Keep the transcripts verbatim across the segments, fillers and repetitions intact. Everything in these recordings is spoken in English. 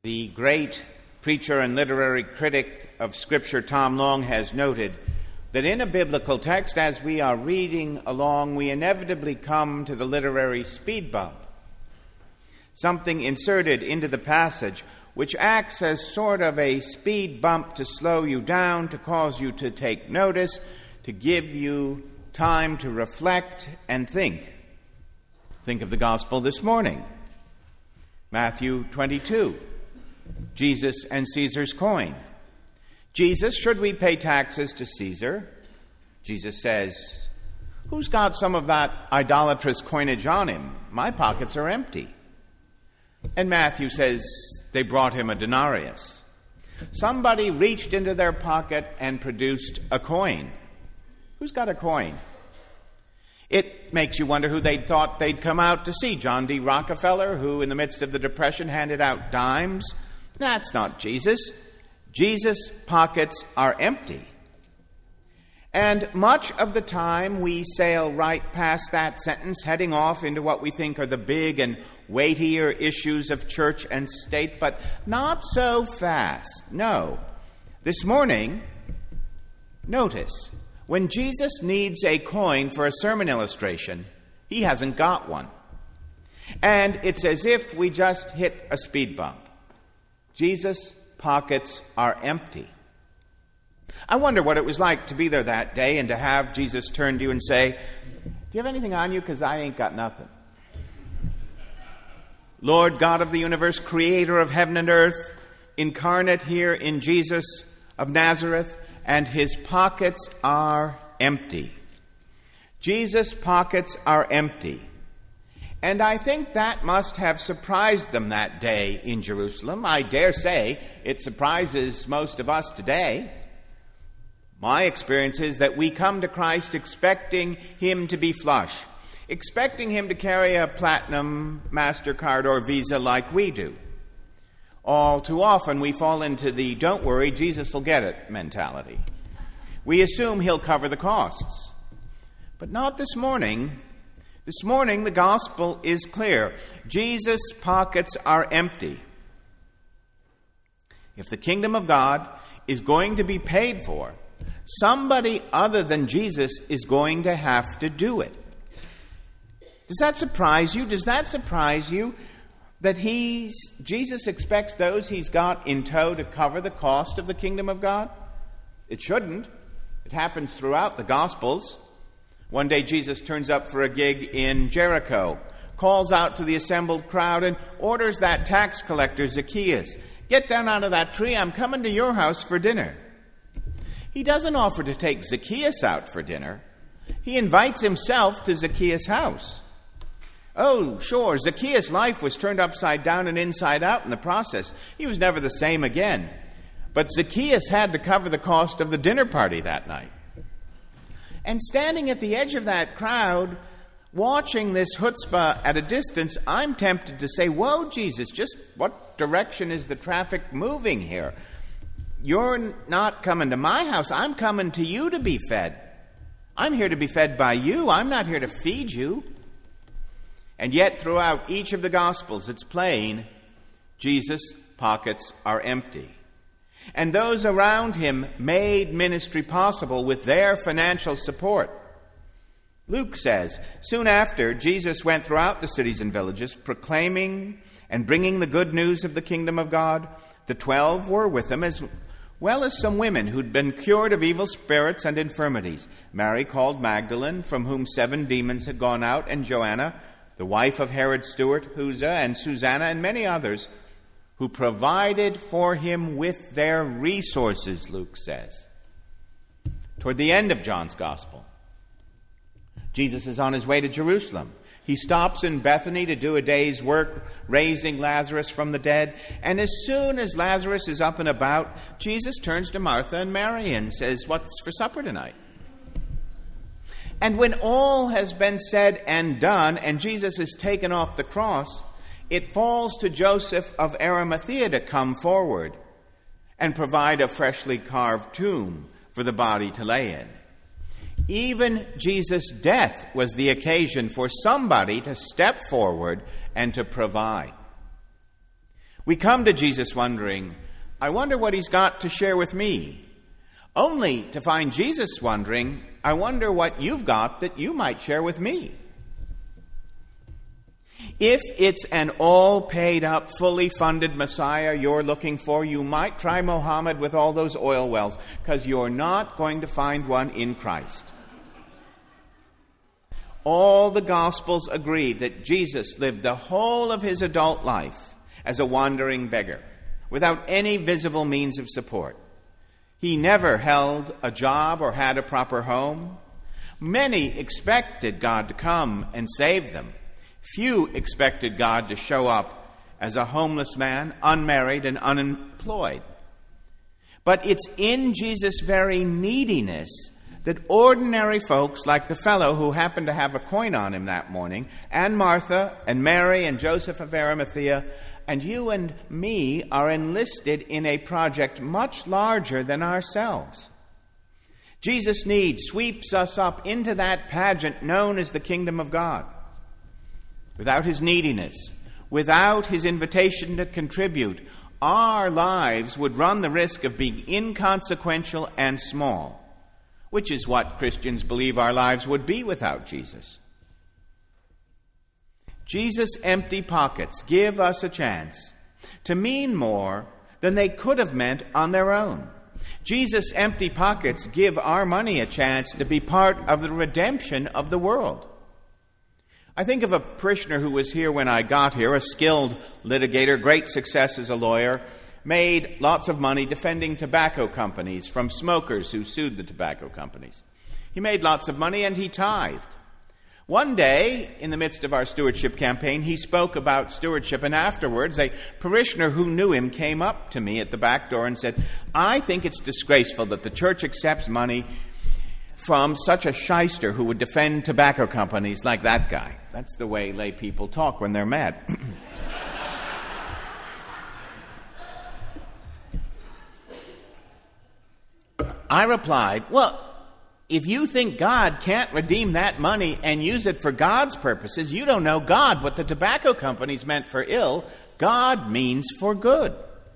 The great preacher and literary critic of Scripture, Tom Long, has noted that in a biblical text, as we are reading along, we inevitably come to the literary speed bump, something inserted into the passage which acts as sort of a speed bump to slow you down, to cause you to take notice, to give you time to reflect and think. Think of the gospel this morning. Matthew twenty-two, Jesus and Caesar's coin. Jesus, should we pay taxes to Caesar? Jesus says, who's got some of that idolatrous coinage on him? My pockets are empty. And Matthew says they brought him a denarius. Somebody reached into their pocket and produced a coin. Who's got a coin? It makes you wonder who they thought they'd come out to see. John D. Rockefeller, who in the midst of the Depression handed out dimes. That's not Jesus. Jesus' pockets are empty. And much of the time we sail right past that sentence, heading off into what we think are the big and weightier issues of church and state, but not so fast. No. This morning, notice, when Jesus needs a coin for a sermon illustration, he hasn't got one. And it's as if we just hit a speed bump. Jesus' pockets are empty. I wonder what it was like to be there that day and to have Jesus turn to you and say, do you have anything on you? Because I ain't got nothing. Lord God of the universe, creator of heaven and earth, incarnate here in Jesus of Nazareth, and his pockets are empty. Jesus' pockets are empty. And I think that must have surprised them that day in Jerusalem. I dare say it surprises most of us today. My experience is that we come to Christ expecting him to be flush, expecting him to carry a platinum, MasterCard, or Visa like we do. All too often we fall into the don't worry, Jesus will get it mentality. We assume he'll cover the costs. But not this morning. This morning the gospel is clear. Jesus' pockets are empty. If the kingdom of God is going to be paid for, somebody other than Jesus is going to have to do it. Does that surprise you? Does that surprise you that he's, Jesus expects those he's got in tow to cover the cost of the kingdom of God? It shouldn't. It happens throughout the Gospels. One day Jesus turns up for a gig in Jericho, calls out to the assembled crowd, and orders that tax collector Zacchaeus, get down out of that tree, I'm coming to your house for dinner. He doesn't offer to take Zacchaeus out for dinner. He invites himself to Zacchaeus' house. Oh, sure, Zacchaeus' life was turned upside down and inside out in the process. He was never the same again. But Zacchaeus had to cover the cost of the dinner party that night. And standing at the edge of that crowd, watching this chutzpah at a distance, I'm tempted to say, whoa, Jesus, just what direction is the traffic moving here? You're not coming to my house. I'm coming to you to be fed. I'm here to be fed by you. I'm not here to feed you. And yet, throughout each of the Gospels, it's plain, Jesus' pockets are empty. And those around him made ministry possible with their financial support. Luke says, soon after, Jesus went throughout the cities and villages, proclaiming and bringing the good news of the kingdom of God. The twelve were with him, as well as some women who'd been cured of evil spirits and infirmities. Mary called Magdalene, from whom seven demons had gone out, and Joanna, the wife of Herod's steward, Chuza, and Susanna, and many others, who provided for him with their resources, Luke says. Toward the end of John's Gospel, Jesus is on his way to Jerusalem. He stops in Bethany to do a day's work, raising Lazarus from the dead. And as soon as Lazarus is up and about, Jesus turns to Martha and Mary and says, what's for supper tonight? And when all has been said and done, and Jesus is taken off the cross, it falls to Joseph of Arimathea to come forward and provide a freshly carved tomb for the body to lay in. Even Jesus' death was the occasion for somebody to step forward and to provide. We come to Jesus wondering, I wonder what he's got to share with me, only to find Jesus wondering, I wonder what you've got that you might share with me. If it's an all-paid-up, fully funded Messiah you're looking for, you might try Mohammed with all those oil wells, because you're not going to find one in Christ. All the Gospels agree that Jesus lived the whole of his adult life as a wandering beggar, without any visible means of support. He never held a job or had a proper home. Many expected God to come and save them. Few expected God to show up as a homeless man, unmarried and unemployed. But it's in Jesus' very neediness that ordinary folks, like the fellow who happened to have a coin on him that morning, and Martha and Mary and Joseph of Arimathea, and you and me, are enlisted in a project much larger than ourselves. Jesus' need sweeps us up into that pageant known as the kingdom of God. Without his neediness, without his invitation to contribute, our lives would run the risk of being inconsequential and small, which is what Christians believe our lives would be without Jesus. Jesus' empty pockets give us a chance to mean more than they could have meant on their own. Jesus' empty pockets give our money a chance to be part of the redemption of the world. I think of a parishioner who was here when I got here, a skilled litigator, great success as a lawyer, made lots of money defending tobacco companies from smokers who sued the tobacco companies. He made lots of money and he tithed. One day, in the midst of our stewardship campaign, he spoke about stewardship, and afterwards a parishioner who knew him came up to me at the back door and said, I think it's disgraceful that the church accepts money from such a shyster who would defend tobacco companies like that guy. That's the way lay people talk when they're mad. I replied, well, if you think God can't redeem that money and use it for God's purposes, you don't know God. What the tobacco companies meant for ill, God means for good.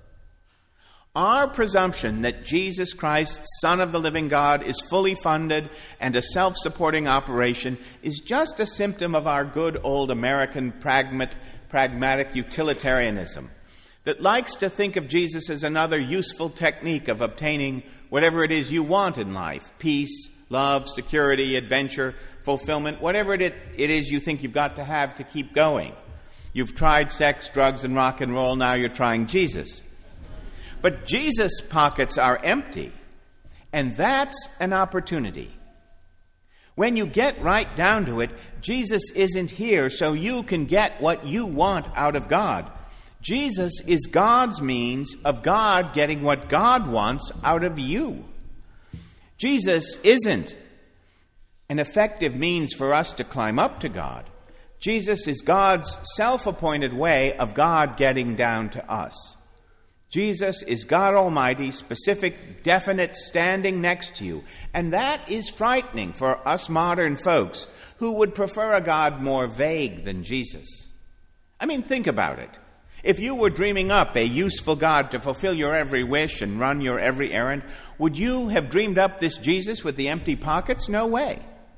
Our presumption that Jesus Christ, Son of the living God, is fully funded and a self-supporting operation is just a symptom of our good old American pragmat, pragmatic utilitarianism that likes to think of Jesus as another useful technique of obtaining whatever it is you want in life: peace, love, security, adventure, fulfillment, whatever it, it is you think you've got to have to keep going. You've tried sex, drugs, and rock and roll, now you're trying Jesus. But Jesus' pockets are empty, and that's an opportunity. When you get right down to it, Jesus isn't here so you can get what you want out of God. Jesus is God's means of God getting what God wants out of you. Jesus isn't an effective means for us to climb up to God. Jesus is God's self-appointed way of God getting down to us. Jesus is God Almighty, specific, definite, standing next to you. And that is frightening for us modern folks who would prefer a God more vague than Jesus. I mean, think about it. If you were dreaming up a useful God to fulfill your every wish and run your every errand, would you have dreamed up this Jesus with the empty pockets? No way.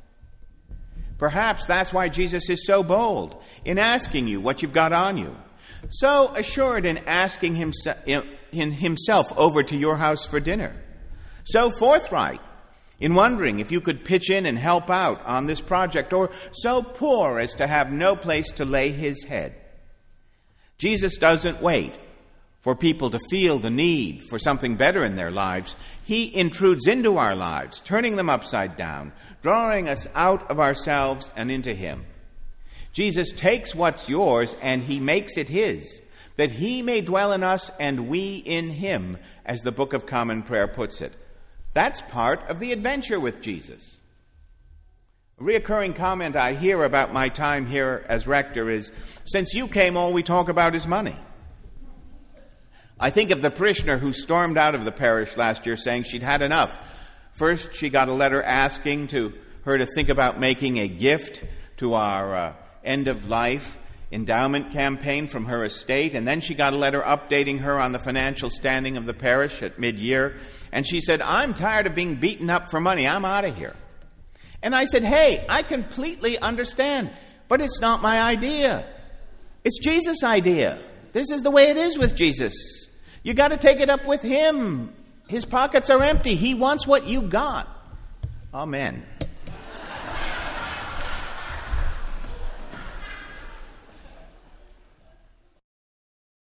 Perhaps that's why Jesus is so bold in asking you what you've got on you, so assured in asking himself over to your house for dinner, so forthright in wondering if you could pitch in and help out on this project, or so poor as to have no place to lay his head. Jesus doesn't wait for people to feel the need for something better in their lives. He intrudes into our lives, turning them upside down, drawing us out of ourselves and into him. Jesus takes what's yours and he makes it his, that he may dwell in us and we in him, as the Book of Common Prayer puts it. That's part of the adventure with Jesus. A reoccurring comment I hear about my time here as rector is, since you came, all we talk about is money. I think of the parishioner who stormed out of the parish last year saying she'd had enough. First, she got a letter asking to her to think about making a gift to our uh, end of life endowment campaign from her estate, and then she got a letter updating her on the financial standing of the parish at mid-year. And she said, I'm tired of being beaten up for money. I'm out of here. And I said, hey, I completely understand, but it's not my idea. It's Jesus' idea. This is the way it is with Jesus. You got to take it up with him. His pockets are empty. He wants what you got. Amen.